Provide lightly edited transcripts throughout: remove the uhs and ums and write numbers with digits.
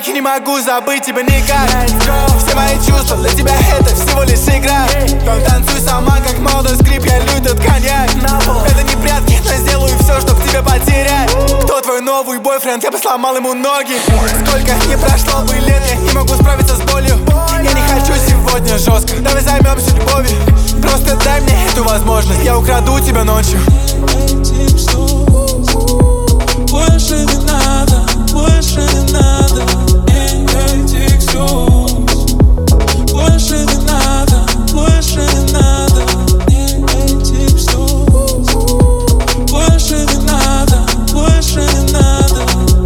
Я не могу забыть тебя никак. Все мои чувства для тебя это всего лишь игра. Танцуй сама, как молодой скрип, я лью этот коньяк. Это не прятки, но сделаю все, чтоб тебя потерять. Кто твой новый бойфренд? Я бы сломал ему ноги. Сколько не прошло бы лет, я не могу справиться с болью. Я не хочу сегодня жестко, давай займемся любовью. Просто дай мне эту возможность, я украду тебя ночью. Больше не надо, больше не надо. Больше не надо, больше не надо. Больше не надо, больше не надо.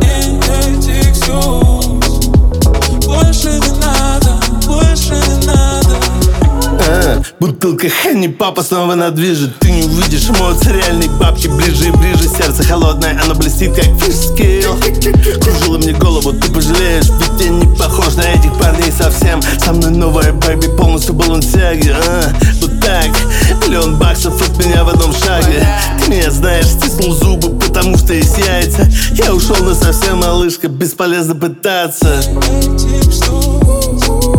Больше не надо, больше не надо. Бутылка Хенни, папа снова надвижет. Ты не увидишь эмоции, реальные бабки ближе и ближе. Сердце холодное, оно блестит, как фишскейл. Кружила мне голову, ты пожалеешь, ведь я не похож на этих парней совсем. Со мной новая бэби, полностью балансиаги. Вот так, $1 000 000 от меня в одном шаге. Ты меня знаешь, стиснул зубы, потому что есть яйца. Я ушел насовсем, малышка, бесполезно пытаться.